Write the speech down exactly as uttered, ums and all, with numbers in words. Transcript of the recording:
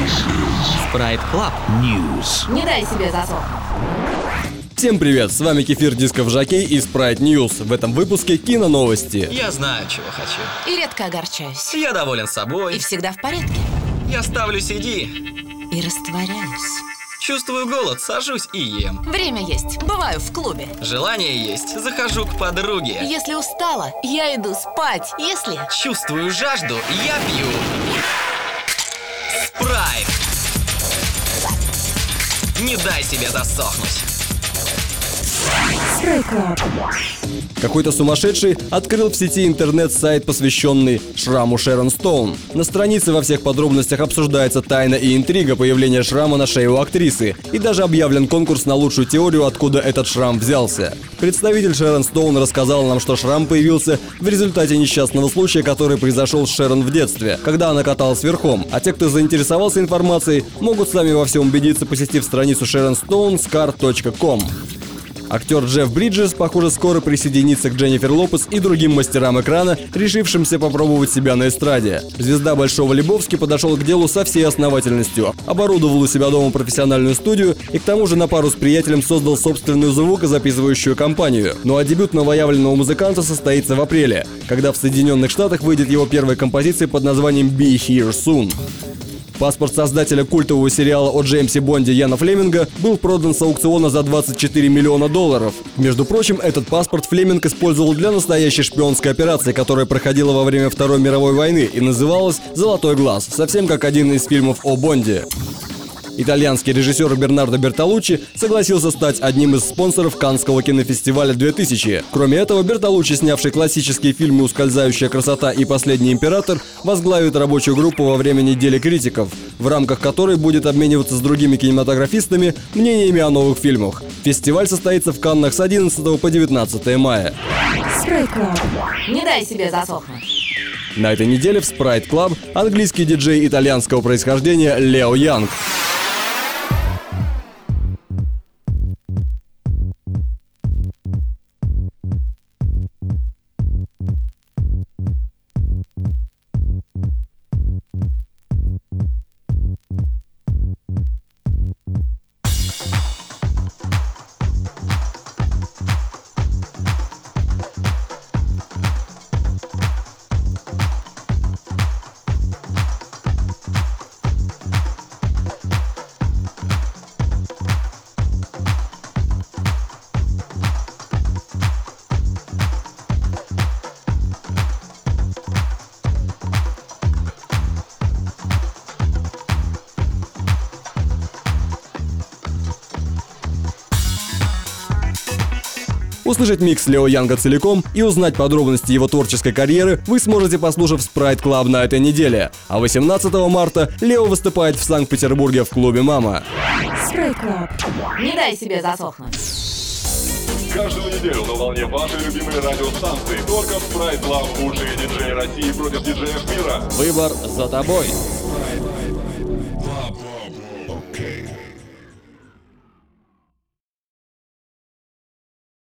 Sprite Club News. Не дай себе засохнуть. Всем привет, с вами Кефир Дисков Жокей и Sprite News. В этом выпуске киноновости. Я знаю, чего хочу. И редко огорчаюсь. Я доволен собой. И всегда в порядке. Я ставлю си ди. И растворяюсь. Чувствую голод, сажусь и ем. Время есть. Бываю в клубе. Желание есть, захожу к подруге. Если устала, я иду спать. Если... Чувствую жажду, я пью. Спрайт. Не дай себе засохнуть. Какой-то сумасшедший открыл в сети интернет-сайт, посвященный шраму Шерон Стоун. На странице во всех подробностях обсуждается тайна и интрига появления шрама на шее у актрисы. И даже объявлен конкурс на лучшую теорию, откуда этот шрам взялся. Представитель Шерон Стоун рассказал нам, что шрам появился в результате несчастного случая, который произошел с Шерон в детстве, когда она каталась верхом. А те, кто заинтересовался информацией, могут сами во всем убедиться, посетив страницу шерон стоун скар точка ком. Актер Джефф Бриджес, похоже, скоро присоединится к Дженнифер Лопес и другим мастерам экрана, решившимся попробовать себя на эстраде. Звезда Большого Лебовски подошел к делу со всей основательностью, оборудовал у себя дома профессиональную студию и к тому же на пару с приятелем создал собственную звукозаписывающую компанию. Ну а дебют новоявленного музыканта состоится в апреле, когда в Соединенных Штатах выйдет его первая композиция под названием «Be Here Soon». Паспорт создателя культового сериала о Джеймсе Бонде Яна Флеминга был продан с аукциона за двадцать четыре миллиона долларов. Между прочим, этот паспорт Флеминг использовал для настоящей шпионской операции, которая проходила во время Второй мировой войны и называлась «Золотой глаз», совсем как один из фильмов о Бонде. Итальянский режиссер Бернардо Бертолуччи согласился стать одним из спонсоров Каннского кинофестиваля две тысячи. Кроме этого, Бертолуччи, снявший классические фильмы «Ускользающая красота» и «Последний император», возглавит рабочую группу во время недели критиков, в рамках которой будет обмениваться с другими кинематографистами мнениями о новых фильмах. Фестиваль состоится в Каннах с одиннадцатого по девятнадцатое мая. Не дай себе засохнуть. На этой неделе в Sprite Club английский диджей итальянского происхождения Лео Янг. Услышать микс Лео Янга целиком и узнать подробности его творческой карьеры вы сможете, послушав Sprite Club на этой неделе. А восемнадцатого марта Лео выступает в Санкт-Петербурге в клубе «Мама». Sprite Club. Не дай себе засохнуть. Каждую неделю на волне вашей любимой радиостанции только в Sprite Club лучшие диджеи России против диджеев мира. Выбор за тобой. Sprite